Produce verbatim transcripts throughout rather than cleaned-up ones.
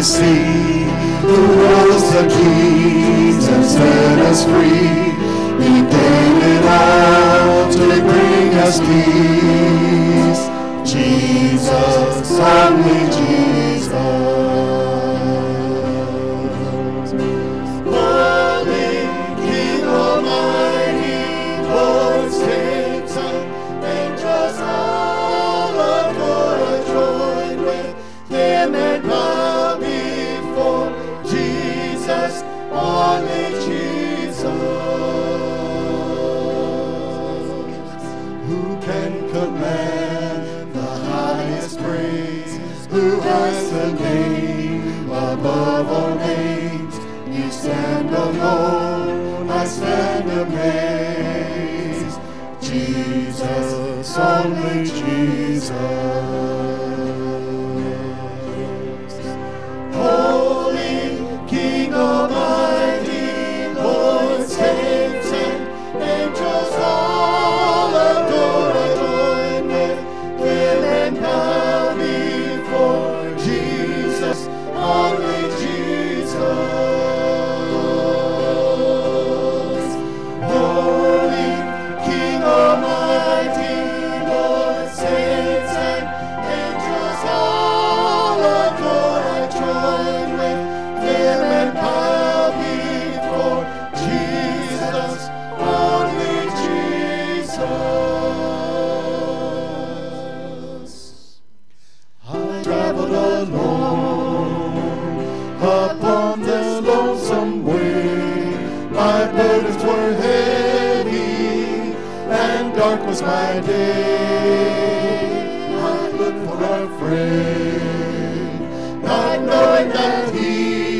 majesty, who rose the kings and set us free. He gave it all to bring us peace. Jesus, only Jesus. Holy King Almighty, Lord, saints and angels all adore, join with him and bow before Jesus, only Jesus. Who can command the highest praise? Who has the name above all names? You stand alone, I stand amazed. Jesus, only Jesus. Holy King Almighty, Lord, saints and angels all adore, join with him and bow before Jesus, only Jesus. Holy King Almighty, Lord, saints and angels all adore, join with him and bow before Jesus, only Jesus. I traveled alone upon this lonesome way. My burdens were heavy and dark was my day. I looked for a friend, not knowing that he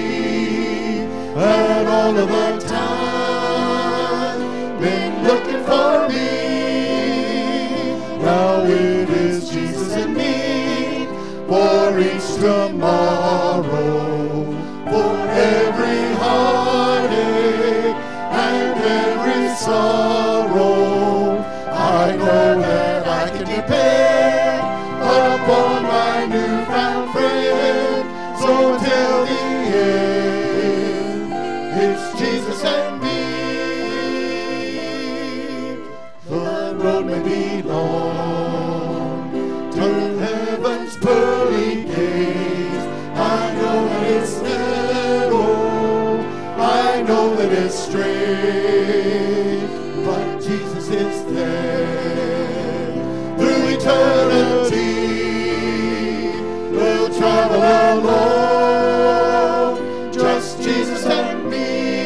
had all of the time been looking for me. Now it is Jesus and me for each tomorrow, for every heartache and every sorrow. I know that I can depend upon my newfound friend. So till the end, it's Jesus and me. The road may be long to heaven's pearly gates. I know that it's narrow, I know that it's straight, but Jesus is there. Through eternity, we'll travel alone, just Jesus and me.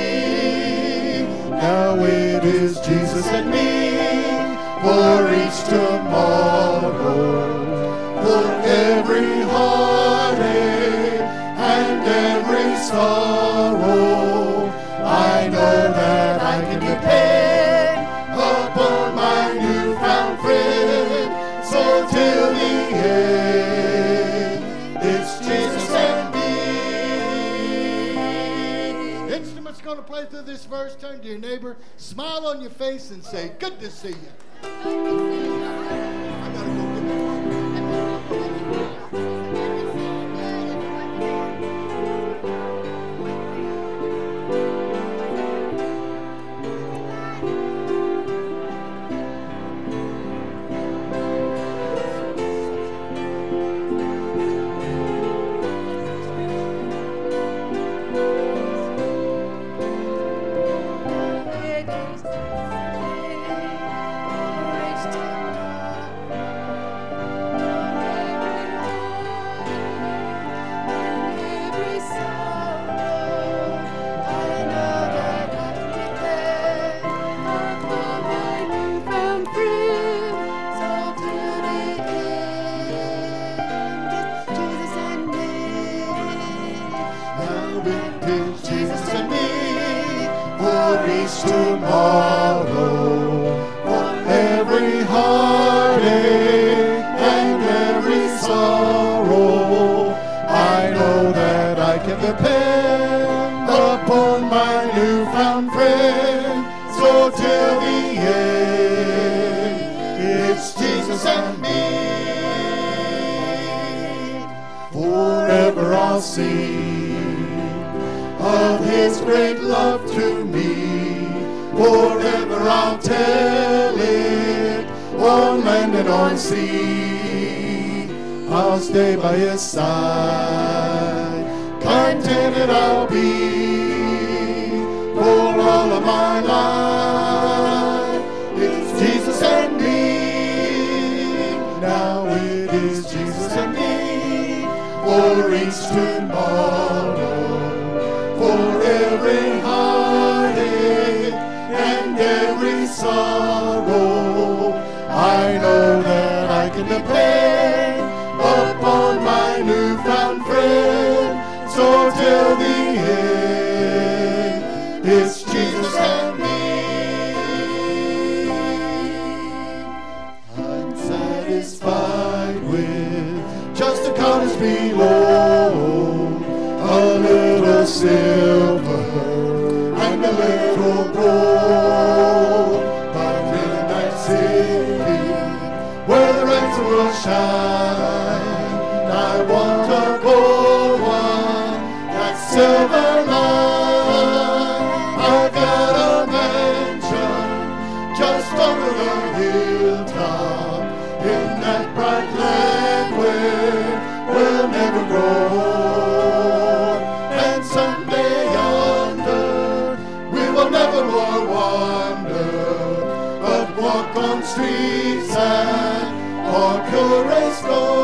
Now it is Jesus and me for each tomorrow, for every heartache and every sorrow. I know that I can depend upon my newfound friend. So till the end, it's Jesus and me. Instruments going to play through this verse. Turn to your neighbor, smile on your face, and say, "Good to see you." I gotta go get the tomorrow, for every heartache and every sorrow. I know that I can depend upon my newfound friend. So till the end, it's Jesus and me. Forever I'll see His great love to me. Forever I'll tell it, on land and on sea. I'll stay by His side, contented I'll be for all of my life. It's Jesus and me, now it is Jesus and me, for each tomorrow, for every heartache and every sorrow. I know that I can depend upon my newfound friend. So till the end, it's Jesus and me. I'm satisfied with just a cottage below, a little silver and a little gold. But in that city where the rains will shine, I want a gold one, that silver line. I've got a mansion just over the hilltop, in that bright land where we'll never grow old. And someday yonder we will never more wander, but walk on streets that are pure as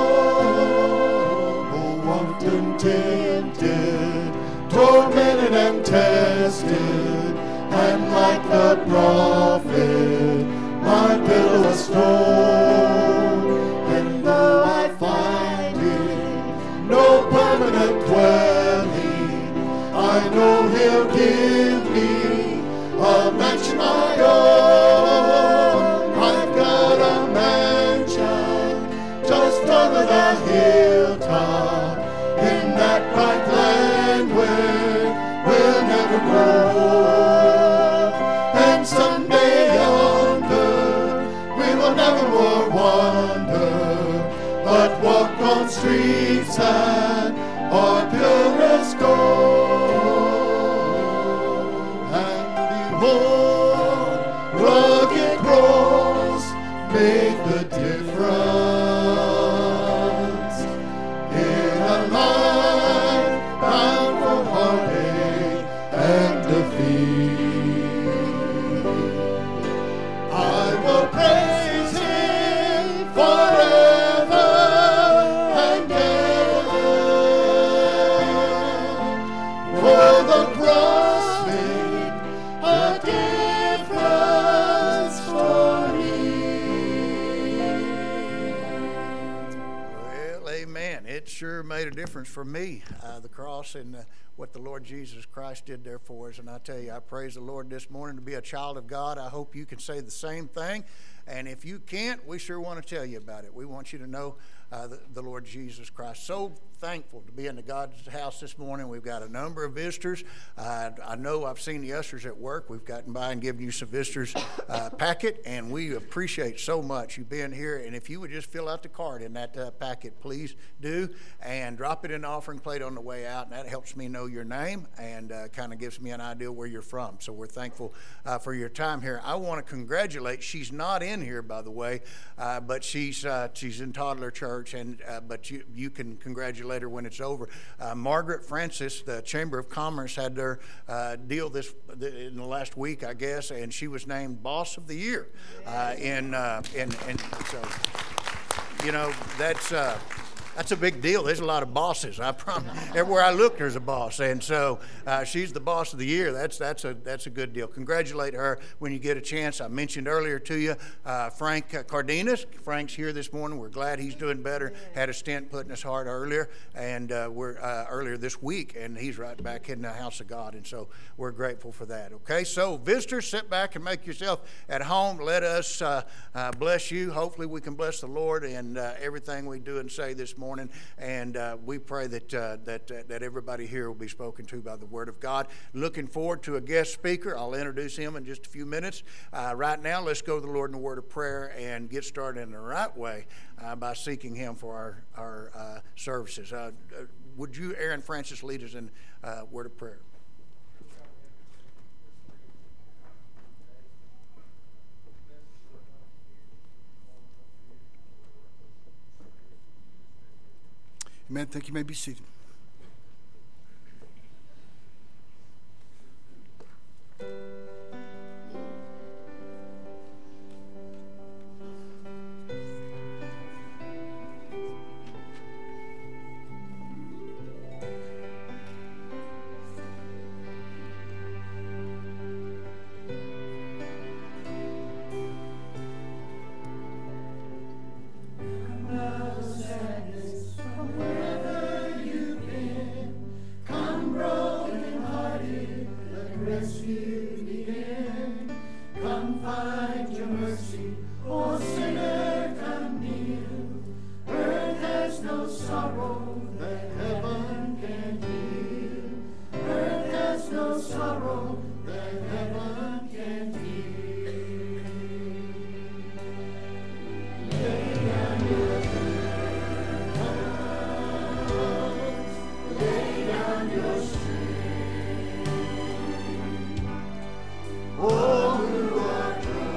gold. Oh, often tempted, tormented and tested, and like the prophet, my pillow was stone. And though I find it no permanent dwelling, I know He'll give me a mansion my own. I've got a mansion just over the hilltop, in that bright land where we'll never grow old. And someday yonder we will never more wander, but walk on streets that are pure as gold. And behold, rugged cross make the difference in a life bound for heartache and defeat. I will praise Him forever and ever, for the cross made a difference for me. Well, amen. It sure made a difference for me, uh, the cross and uh, what the Lord Jesus Christ did there for us. And I tell you, I praise the Lord this morning to be a child of God. I hope you can say the same thing. And if you can't, we sure want to tell you about it. We want you to know uh, the, the Lord Jesus Christ. So thankful to be in the God's house this morning. We've got a number of visitors. Uh, I know I've seen the ushers at work. We've gotten by and given you some visitors uh, packet, and we appreciate so much you being here. And if you would just fill out the card in that uh, packet, please do, and drop it in the offering plate on the way out, and that helps me know your name and uh, kind of gives me an idea where you're from. So we're thankful uh, for your time here. I want to congratulate, she's not in here, by the way, uh, but she's uh, she's in toddler church, and uh, but you you can congratulate her when it's over. Uh, Margaret Francis, the Chamber of Commerce, had their uh, deal this in the last week, I guess, and she was named Boss of the Year. Uh, in uh, in and so you know that's. Uh, That's a big deal. There's a lot of bosses. I promise. Everywhere I look, there's a boss, and so uh, she's the boss of the year. That's that's a that's a good deal. Congratulate her when you get a chance. I mentioned earlier to you, uh, Frank Cardenas. Frank's here this morning. We're glad he's doing better. Had a stent put in his heart earlier, and uh, we're uh, earlier this week, and he's right back in the house of God, and so we're grateful for that. Okay, so visitors, sit back and make yourself at home. Let us uh, uh, bless you. Hopefully, we can bless the Lord in uh, everything we do and say this morning. morning, and uh, we pray that uh, that uh, that everybody here will be spoken to by the Word of God. Looking forward to a guest speaker. I'll introduce him in just a few minutes. Uh, right now, let's go to the Lord in a word of prayer and get started in the right way uh, by seeking Him for our our uh, services. Uh, would you, Aaron Francis, lead us in a uh, word of prayer? Amen. Thank you. You may be seated. Oh, who art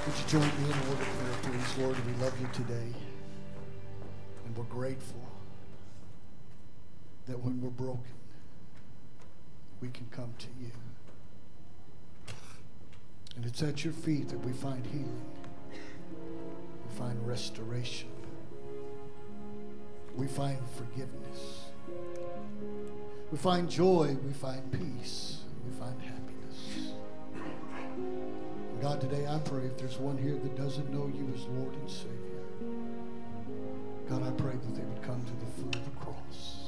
Would you join me in a word of prayer, please? Lord, we love you today. And we're grateful that when we're broken, we can come to you. And it's at your feet that we find healing. We find restoration. We find forgiveness. We find joy. We find peace. We find happiness. And God, today I pray if there's one here that doesn't know you as Lord and Savior, God, I pray that they would come to the foot of the cross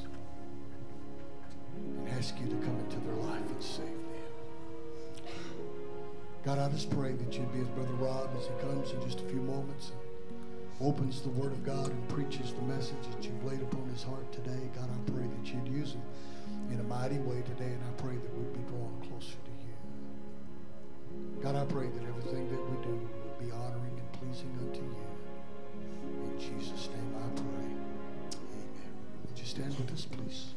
and ask you to come into their life and save them. God, I just pray that you'd be with Brother Rob as he comes in just a few moments and opens the Word of God and preaches the message that you've laid upon his heart today. God, I pray that you'd use him in a mighty way today, and I pray that we'd be drawn closer to you. God, I pray that everything that we do would be honoring and pleasing unto you. In Jesus' name I pray. Amen. Would you stand with us, please?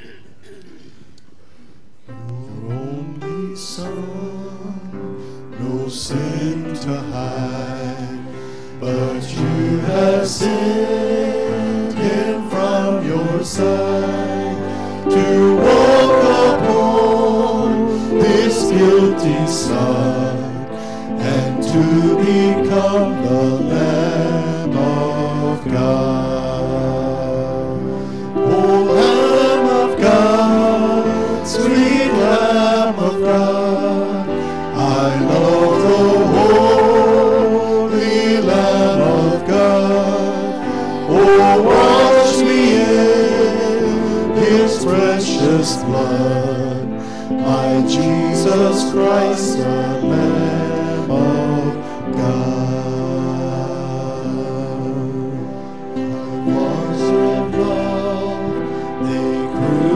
Your only Son, no sin to hide, but you have sent him from your side to walk upon this guilty side and to become the Lamb of God. O Lamb of God, sweet Lamb of God, I love the holy Lamb of God. Oh, wash me in his precious blood, my Jesus Christ, the Lamb of God. I was in love, they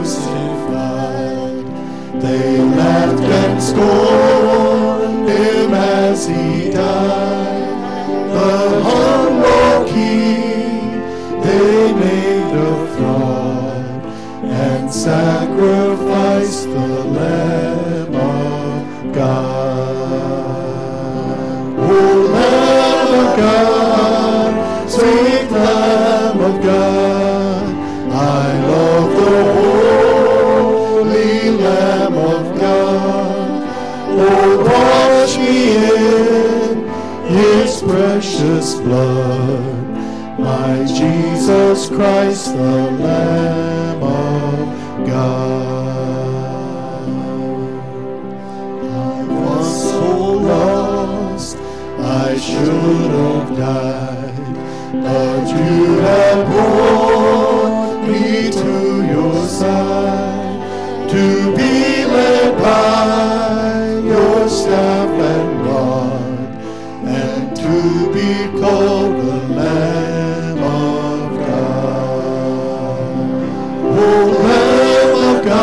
crucified, they laughed and scorned him as he died. The humble king they made a fraud and sacrificed the Lamb of God. O Lamb of God, sweet Lamb of God, I love the holy Lamb of God. Oh, wash me in his precious blood, my Jesus Christ, the Lamb of God. I was so lost, I should have died, but you have brought me to your side, to be led by your staff and rod, and to be called the Lamb of God. O Lamb of God,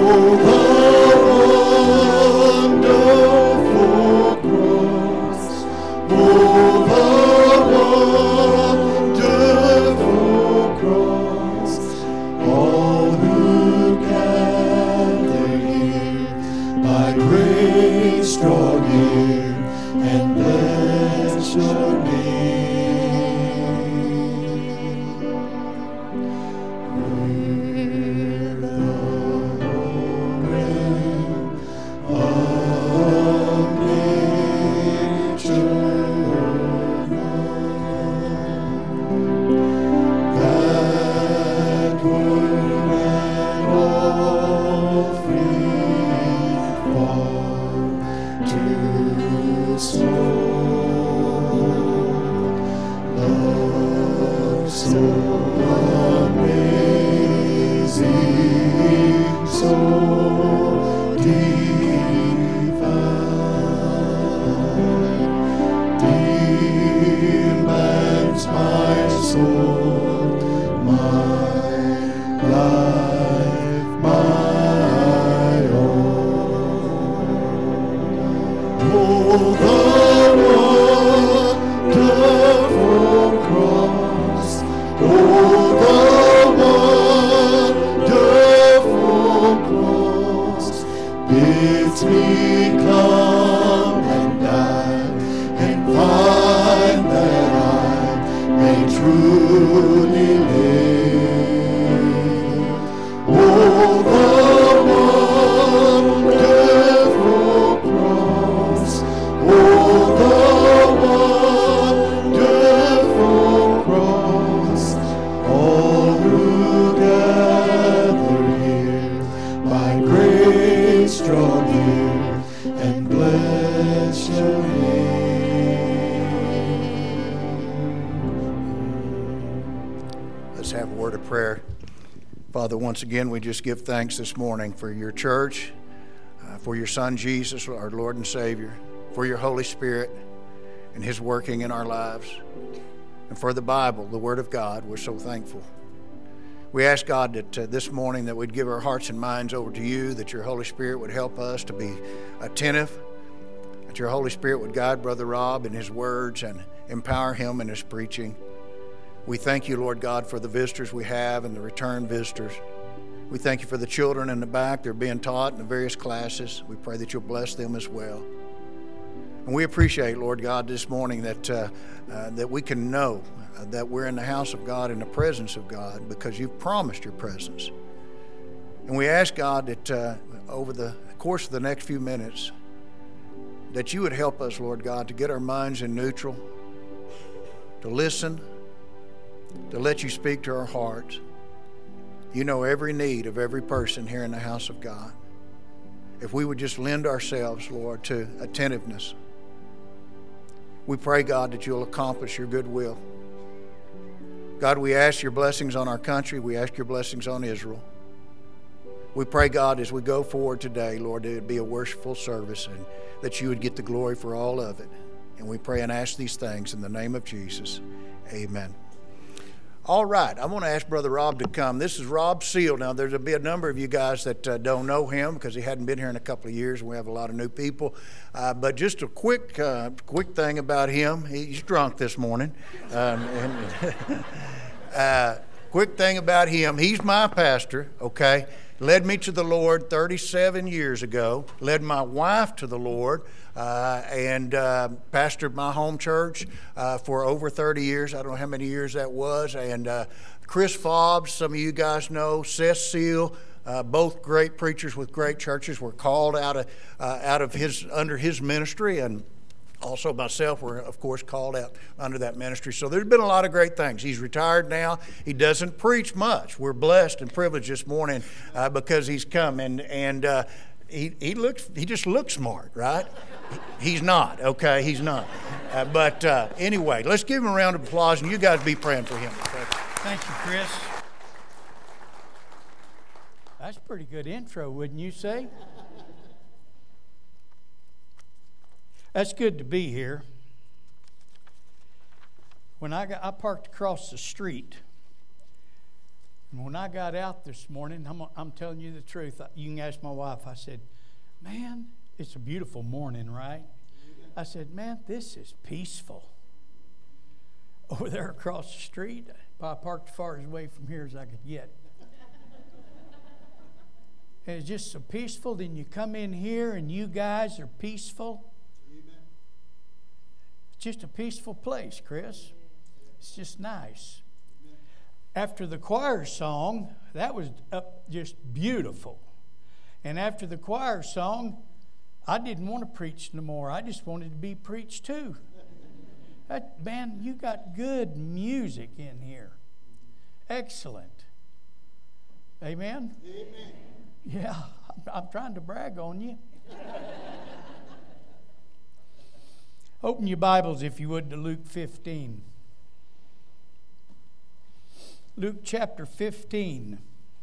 Once again, we just give thanks this morning for your church, uh, for your Son Jesus, our Lord and Savior, for your Holy Spirit and His working in our lives, and for the Bible, the Word of God. We're so thankful. We ask God that uh, this morning that we'd give our hearts and minds over to you, that your Holy Spirit would help us to be attentive, that your Holy Spirit would guide Brother Rob in his words and empower him in his preaching. We thank you, Lord God, for the visitors we have and the return visitors. We thank you for the children in the back. They're being taught in the various classes. We pray that you'll bless them as well. And we appreciate, Lord God, this morning that uh, uh, that we can know uh, that we're in the house of God, in the presence of God, because you've promised your presence. And we ask, God, that uh, over the course of the next few minutes, that you would help us, Lord God, to get our minds in neutral, to listen, to let you speak to our hearts. You know every need of every person here in the house of God. If we would just lend ourselves, Lord, to attentiveness, we pray, God, that you'll accomplish your good will. God, we ask your blessings on our country. We ask your blessings on Israel. We pray, God, as we go forward today, Lord, that it would be a worshipful service and that you would get the glory for all of it. And we pray and ask these things in the name of Jesus. Amen. All right, I want to ask Brother Rob to come. This is Rob Seal. Now, there's going to be a number of you guys that uh, don't know him because he hadn't been here in a couple of years, and we have a lot of new people. Uh, but just a quick uh, quick thing about him. He's drunk this morning. Um, and, uh, quick thing about him. He's my pastor, okay? Led me to the Lord thirty-seven years ago. Led my wife to the Lord. Uh, and uh, pastored my home church uh, for over thirty years. I don't know how many years that was. And uh, Chris Fobbs, some of you guys know, Seth Seal, uh, both great preachers with great churches, were called out of uh, out of his under his ministry, and also myself were, of course, called out under that ministry. So there's been a lot of great things. He's retired now. He doesn't preach much. We're blessed and privileged this morning uh, because he's come and and. Uh, He he looks he just looks smart, right? He's not, okay? He's not. Uh, but uh, anyway, let's give him a round of applause, and you guys be praying for him. Okay? Thank you, Chris. That's a pretty good intro, wouldn't you say? That's good to be here. When I got I parked across the street And when I got out this morning, I'm, I'm telling you the truth. You can ask my wife. I said, man, it's a beautiful morning, right? I said, man, this is peaceful. Over there across the street, I parked as far away from here as I could get. And it's just so peaceful. Then you come in here and you guys are peaceful. Amen. It's just a peaceful place, Chris. It's just nice. Amen. After the choir song, that was up just beautiful. And after the choir song, I didn't want to preach no more. I just wanted to be preached to. That, man, you got good music in here. Excellent. Amen? Amen. Yeah, I'm, I'm trying to brag on you. Open your Bibles, if you would, to Luke fifteen. Luke chapter fifteen.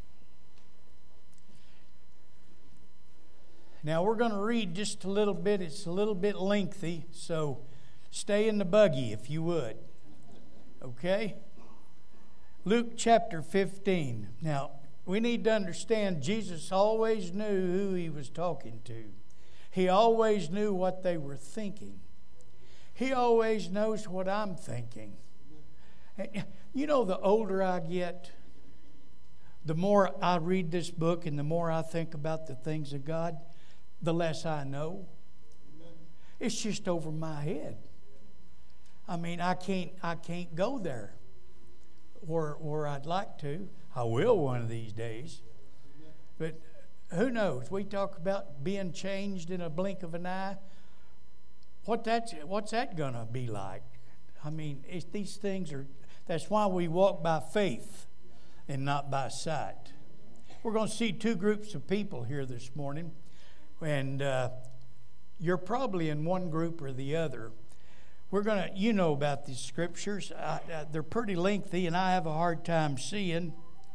Now, we're going to read just a little bit. It's a little bit lengthy, so stay in the buggy, if you would. Okay? Luke chapter fifteen. Now, we need to understand Jesus always knew who he was talking to. He always knew what they were thinking. He always knows what I'm thinking. You know, the older I get, the more I read this book and the more I think about the things of God, the less I know. It's just over my head. I mean, I can't I can't go there where, where I'd like to. I will one of these days. But who knows? We talk about being changed in a blink of an eye. What that's, what's that going to be like? I mean, it's, these things are, that's why we walk by faith and not by sight. We're going to see two groups of people here this morning. And uh, you're probably in one group or the other. We're going to, you know about these scriptures. I, I, they're pretty lengthy, and I have a hard time seeing.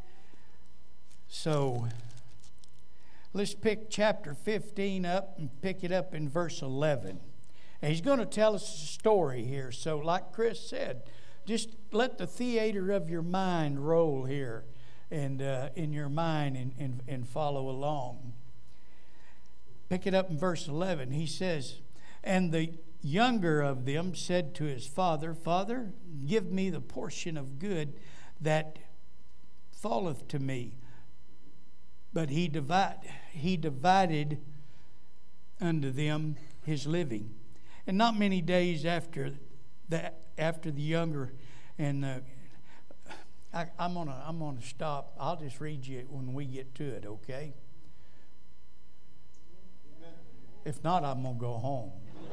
So let's pick chapter fifteen up and pick it up in verse eleven. And he's going to tell us a story here. So like Chris said, just let the theater of your mind roll here and uh, in your mind and, and, and follow along. Pick it up in verse eleven. He says, and the younger of them said to his father, Father, give me the portion of good that falleth to me. But he divide, he divided unto them his living. And not many days after that, after the younger, and uh, I, I'm gonna I'm gonna stop. I'll just read you when we get to it, okay? Amen. If not, I'm gonna go home.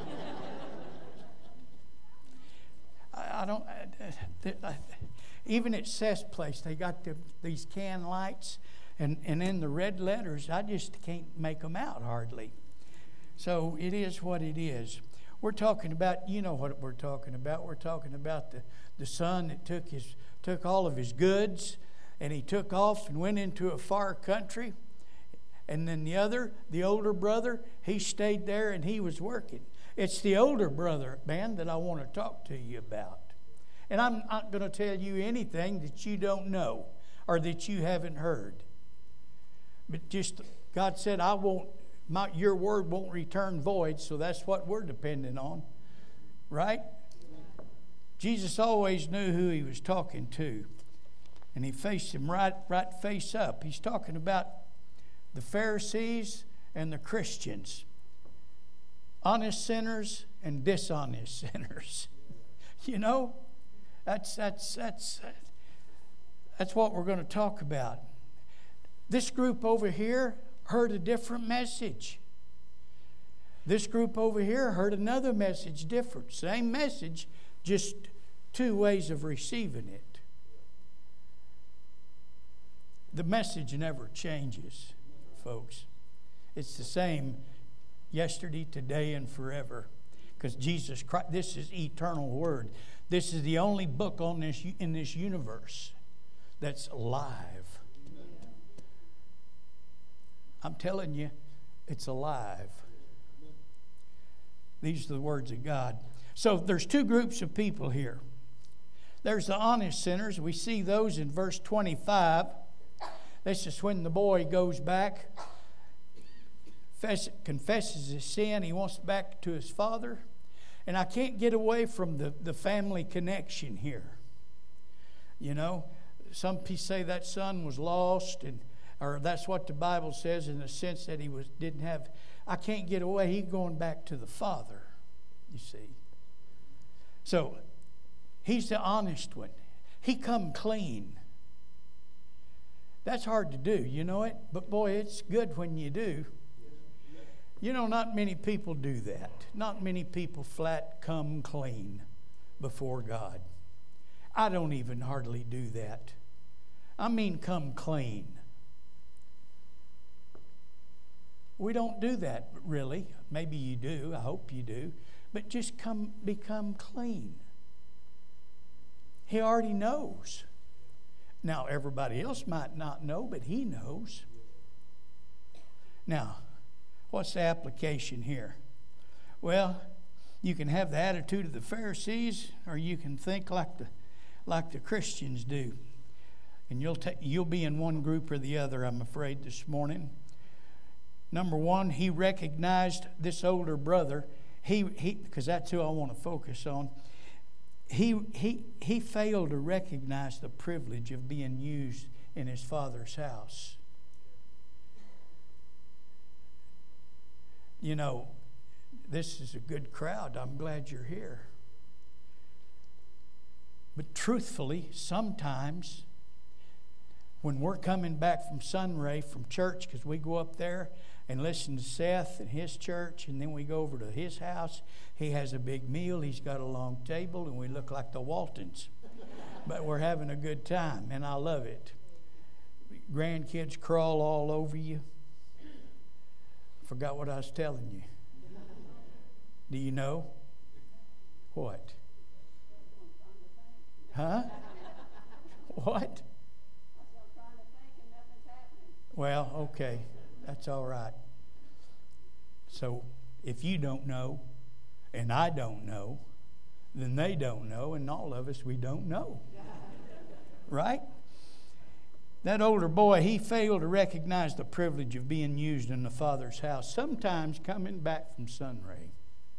I, I don't. I, I, even at Seth's place, they got the, these can lights. And, and in the red letters, I just can't make them out hardly. So it is what it is. We're talking about, you know what we're talking about. We're talking about the, the son that took his took all of his goods, and he took off and went into a far country. And then the other, the older brother, he stayed there and he was working. It's the older brother, man, that I want to talk to you about. And I'm not going to tell you anything that you don't know or that you haven't heard. But just, God said, I won't, my, your word won't return void, so that's what we're depending on. Right? Jesus always knew who he was talking to. And he faced him right, right face up. He's talking about the Pharisees and the Christians. Honest sinners and dishonest sinners. You know, that's, that's, that's, that's what we're going to talk about. This group over here heard a different message. This group over here heard another message different. Same message, just two ways of receiving it. The message never changes, folks. It's the same yesterday, today, and forever. Because Jesus Christ, this is eternal word. This is the only book on this in this universe that's alive. I'm telling you, it's alive. These are the words of God. So there's two groups of people here. There's the honest sinners. We see those in verse twenty-five. This is when the boy goes back, confesses his sin. He wants back to his father. And I can't get away from the, the family connection here. You know, some people say that son was lost, and or that's what the Bible says in the sense that he was didn't have. I can't get away. He's going back to the father, you see. So he's the honest one. He come clean. That's hard to do, you know it? But boy, it's good when you do. You know, not many people do that. Not many people flat come clean before God. I don't even hardly do that. I mean come clean. We don't do that, really. Maybe you do. I hope you do. But just come become clean. He already knows. Now, everybody else might not know, but he knows. Now, what's the application here? Well, you can have the attitude of the Pharisees, or you can think like the like the Christians do. And you'll ta- you'll be in one group or the other, I'm afraid, this morning. Number one, he recognized this older brother. He he because that's who I want to focus on. He he he failed to recognize the privilege of being used in his father's house. You know, this is a good crowd. I'm glad you're here. But truthfully, sometimes when we're coming back from Sunray from church, because we go up there and listen to Seth and his church, and then we go over to his house. He has a big meal. He's got a long table, and we look like the Waltons. But we're having a good time, and I love it. Grandkids crawl all over you. Forgot what I was telling you. Do you know? What? Huh? What? Well, okay. That's all right. So, if you don't know, and I don't know, then they don't know, and all of us, we don't know. Right? That older boy, he failed to recognize the privilege of being used in the Father's house, sometimes coming back from Sunray.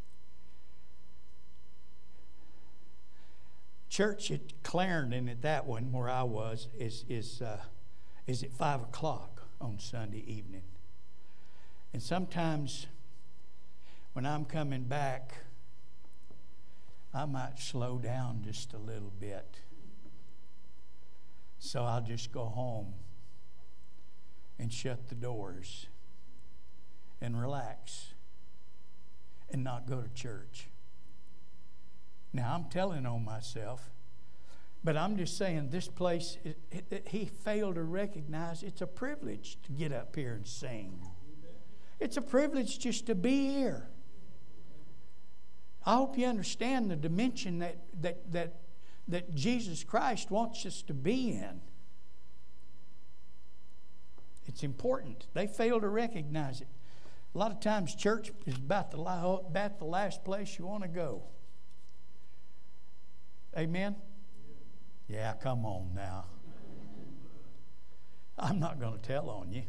Church at Clarendon, at that one where I was, is is uh, is at five o'clock on Sunday evening. And sometimes when I'm coming back, I might slow down just a little bit. So I'll just go home and shut the doors and relax and not go to church. Now, I'm telling on myself, but I'm just saying this place, it, it, it, he failed to recognize it's a privilege to get up here and sing. It's a privilege just to be here. I hope you understand the dimension that that that that Jesus Christ wants us to be in. It's important. They fail to recognize it. A lot of times church is about the, about the last place you want to go. Amen? Yeah, come on now. I'm not going to tell on you.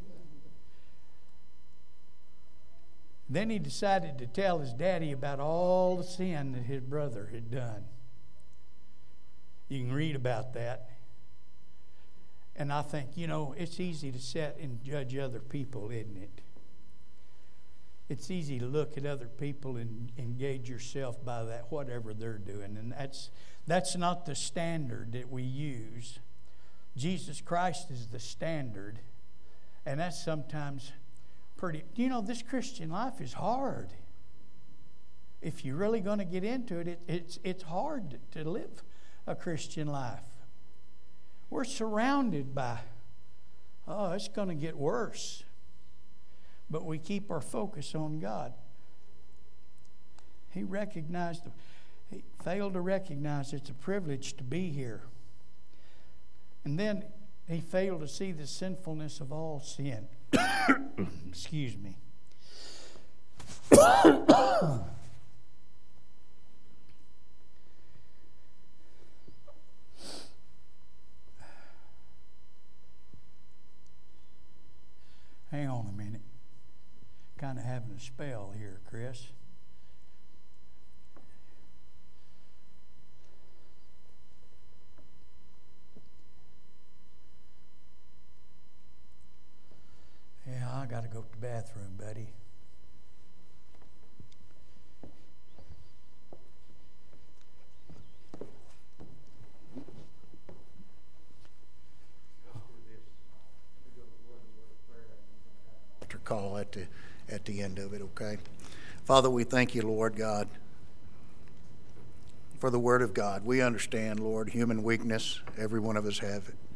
Then he decided to tell his daddy about all the sin that his brother had done. You can read about that. And I think, you know, it's easy to sit and judge other people, isn't it? It's easy to look at other people and engage yourself by that, whatever they're doing. And that's that's not the standard that we use. Jesus Christ is the standard. And that's sometimes pretty... You know, this Christian life is hard. If you're really going to get into it, it it's it's hard to live a Christian life. We're surrounded by, oh, it's going to get worse. But we keep our focus on God. He recognized, he failed to recognize it's a privilege to be here. And then he failed to see the sinfulness of all sin. Excuse me. Hang on a minute. Kind of having a spell here, Chris. Yeah, I got to go to the bathroom, buddy. Call at the at the end of it, okay? Father, we thank you, Lord God, for the Word of God. We understand, Lord, human weakness. Every one of us have it.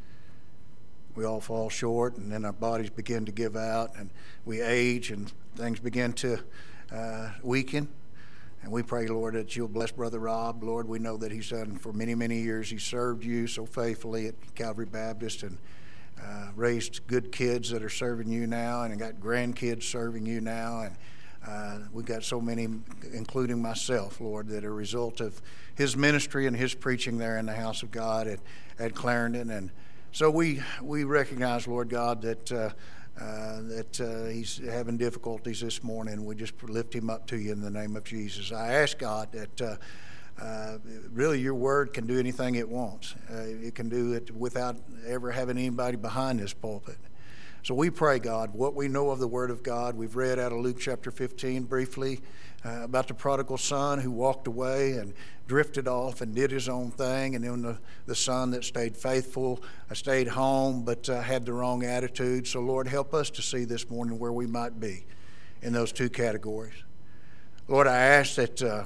We all fall short, and then our bodies begin to give out, and we age, and things begin to uh, weaken. And we pray, Lord, that you'll bless Brother Rob. Lord, we know that he's done for many, many years. He served you so faithfully at Calvary Baptist, and Uh, raised good kids that are serving you now, and got grandkids serving you now, and uh, we've got so many, including myself, Lord, that are a result of his ministry and his preaching there in the house of God at, at Clarendon. And so we we recognize, Lord God, that uh, uh, that uh, he's having difficulties this morning. We just lift him up to you in the name of Jesus. I ask God that uh, Uh, really, your word can do anything it wants. Uh, it can do it without ever having anybody behind this pulpit. So we pray, God, what we know of the word of God. We've read out of Luke chapter fifteen briefly uh, about the prodigal son who walked away and drifted off and did his own thing, and then the, the son that stayed faithful, uh, stayed home, but uh, had the wrong attitude. So, Lord, help us to see this morning where we might be in those two categories. Lord, I ask that... Uh,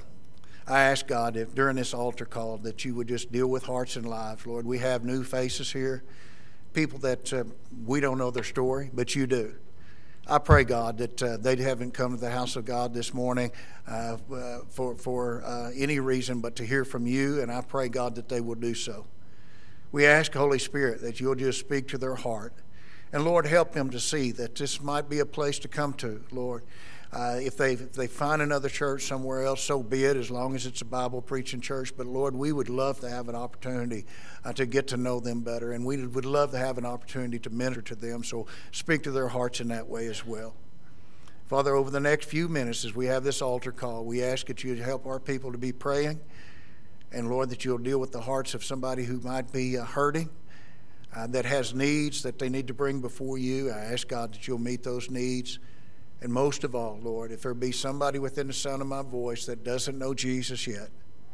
I ask, God, if during this altar call that you would just deal with hearts and lives. Lord, we have new faces here, people that uh, we don't know their story, but you do. I pray, God, that uh, they haven't come to the house of God this morning uh, uh, for, for uh, any reason but to hear from you, and I pray, God, that they will do so. We ask, Holy Spirit, that you'll just speak to their heart. And, Lord, help them to see that this might be a place to come to, Lord. Uh, if they if they find another church somewhere else, so be it, as long as it's a Bible-preaching church. But, Lord, we would love to have an opportunity uh, to get to know them better, and we would love to have an opportunity to minister to them. So speak to their hearts in that way as well. Father, over the next few minutes as we have this altar call, we ask that you help our people to be praying, and, Lord, that you'll deal with the hearts of somebody who might be uh, hurting, uh, that has needs that they need to bring before you. I ask, God, that you'll meet those needs. And most of all, Lord, if there be somebody within the sound of my voice that doesn't know Jesus yet,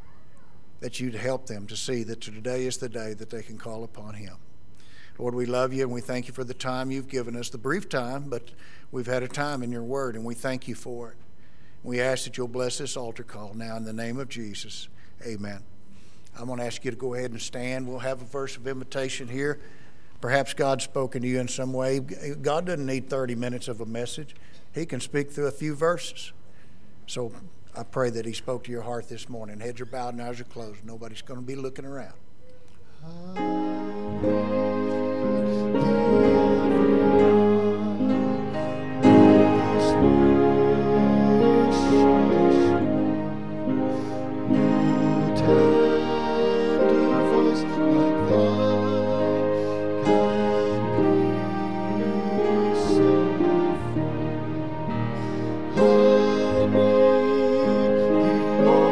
that you'd help them to see that today is the day that they can call upon him. Lord, we love you and we thank you for the time you've given us, the brief time, but we've had a time in your word, and we thank you for it. We ask that you'll bless this altar call now in the name of Jesus. Amen. I'm going to ask you to go ahead and stand. We'll have a verse of invitation here. Perhaps God's spoken to you in some way. God doesn't need thirty minutes of a message. He can speak through a few verses. So I pray that he spoke to your heart this morning. Heads are bowed and eyes are closed. Nobody's going to be looking around.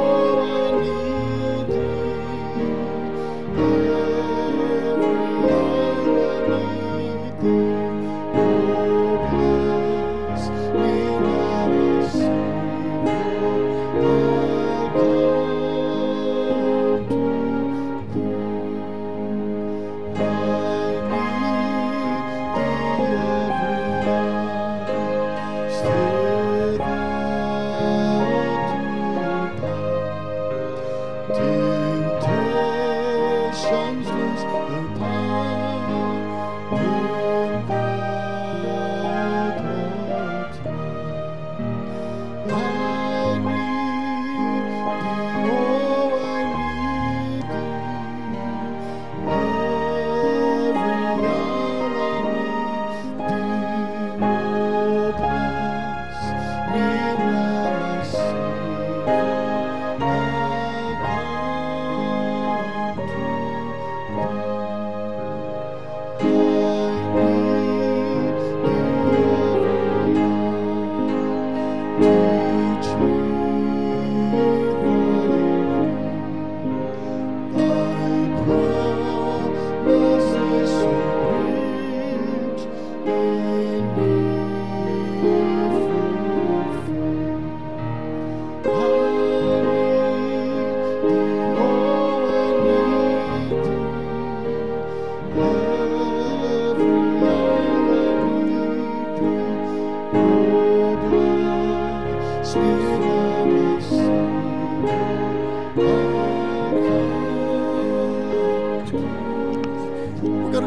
Every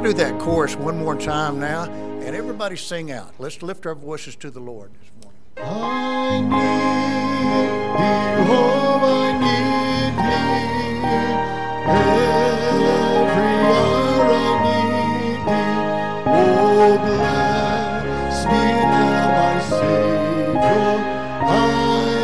do that chorus one more time now, and everybody sing out. Let's lift our voices to the Lord this morning. I need thee, oh, I need thee. Every hour I need thee. Oh, bless me now, my Savior. I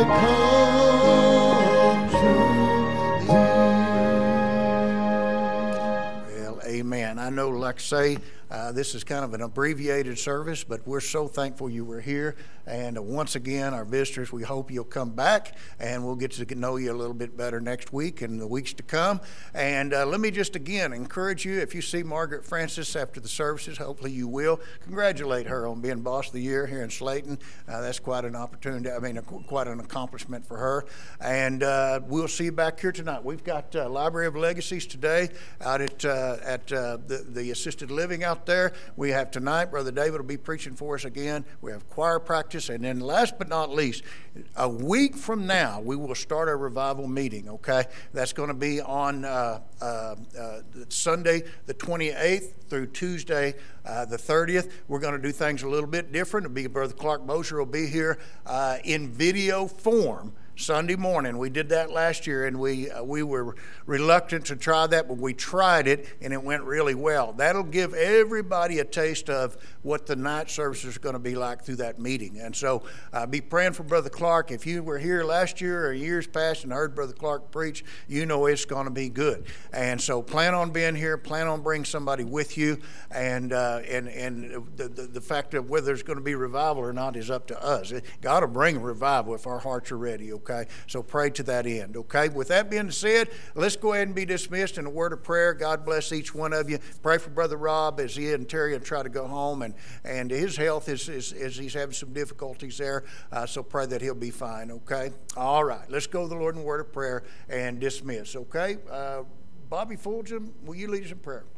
come to thee. Well, amen. I know, like I say, Uh, this is kind of an abbreviated service, but we're so thankful you were here. And uh, once again, our visitors, we hope you'll come back, and we'll get to know you a little bit better next week and the weeks to come. And uh, let me just again encourage you, if you see Margaret Francis after the services, hopefully you will, congratulate her on being Boss of the Year here in Slayton. Uh, that's quite an opportunity, I mean, a, quite an accomplishment for her. And uh, we'll see you back here tonight. We've got uh, Library of Legacies today out at, uh, at uh, the, the assisted living out there. We have tonight, Brother David will be preaching for us again. We have choir practice, and then last but not least, a week from now, we will start our revival meeting, okay? That's going to be on uh, uh, uh, Sunday the twenty-eighth through Tuesday uh, the thirtieth. We're going to do things a little bit different. It'll be Brother Clark Moser will be here uh, in video form Sunday morning. We did that last year, and we uh, we were reluctant to try that, but we tried it, and it went really well. That'll give everybody a taste of what the night services are going to be like through that meeting. And so uh, be praying for Brother Clark. If you were here last year or years past and heard Brother Clark preach, you know it's going to be good. And so plan on being here. Plan on bringing somebody with you. And uh, and and the, the, the fact of whether there's going to be revival or not is up to us. God will bring a revival if our hearts are ready, okay? Okay, so pray to that end. Okay, with that being said, let's go ahead and be dismissed in a word of prayer. God bless each one of you. Pray for Brother Rob as he and Terry try to go home, and, and his health is, is, is he's having some difficulties there. Uh, so pray that he'll be fine. Okay, all right. Let's go to the Lord in a word of prayer and dismiss. Okay, uh, Bobby Fulgham, will you lead us in prayer?